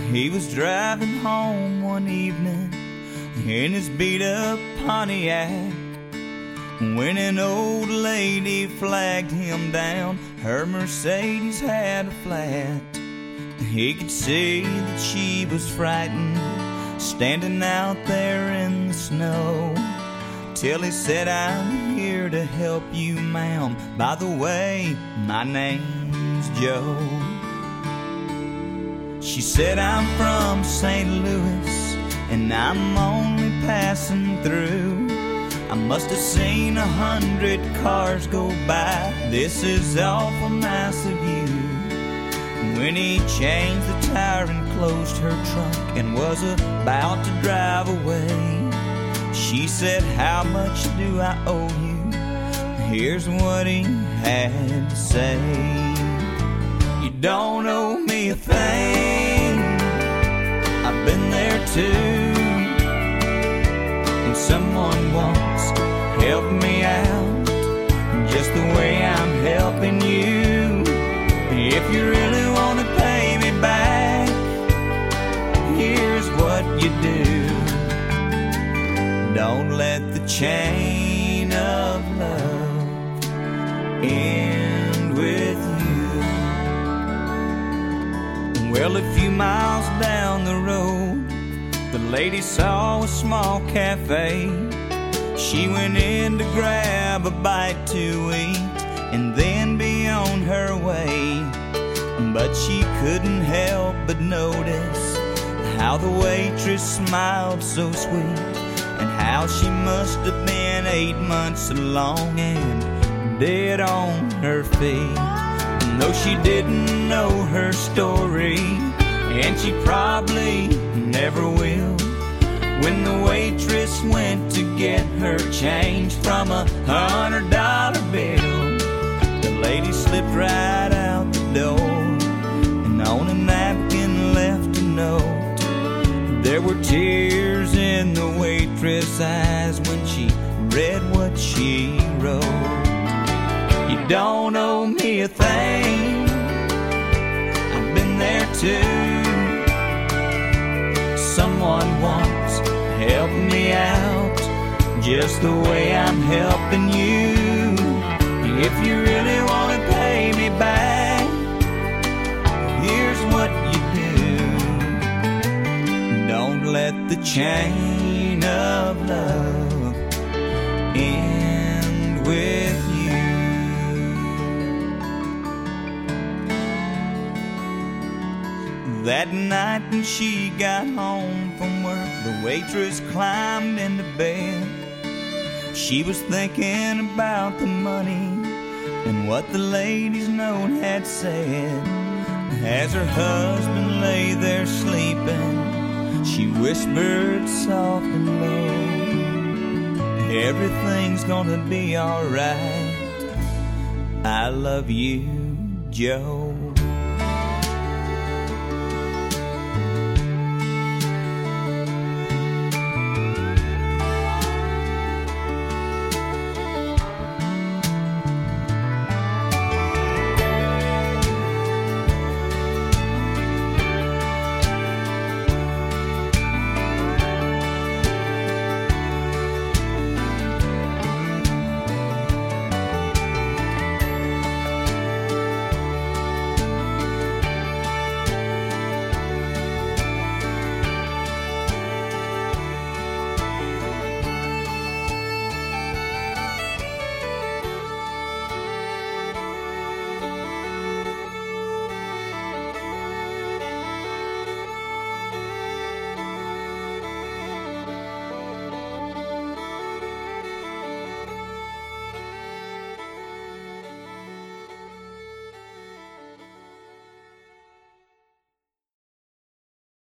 He was driving home one evening in his beat-up Pontiac when an old lady flagged him down. Her Mercedes had a flat. He could see that she was frightened, standing out there in the snow, till he said, "I'm here to help you, ma'am. By the way, my name's Joe." She said, "I'm from St. Louis, and I'm only passing through. I must have seen 100 cars go by. This is awful nice of you." When he changed the tire and closed her trunk and was about to drive away, she said, "How much do I owe you?" Here's what he had to say. "You don't owe me a thing. I've been there too. And someone once helped me out just the way I'm helping you. If you really want to pay me back, here's what you do. Don't let the chain of love end with you." Well, a few miles down the road, the lady saw a small cafe. She went in to grab a bite to eat and then be on her way. But she couldn't help but notice how the waitress smiled so sweet, and how she must have been 8 months along and dead on her feet. And though she didn't know her story, and she probably never will, when the waitress went to get her change from a $100 bill, the lady slipped right out the door and on a napkin left a note. There were tears in the waitress' eyes when she read what she wrote. "You don't owe me a thing. I've been there too. Someone once helped me out just the way I'm helping you. If you really want to pay me back, here's what you do. Don't let the chain of love end with you." That night when she got home from work, the waitress climbed into bed. She was thinking about the money and what the lady's note had said. As her husband lay there sleeping, she whispered soft and low, "Everything's gonna be alright. I love you, Joe."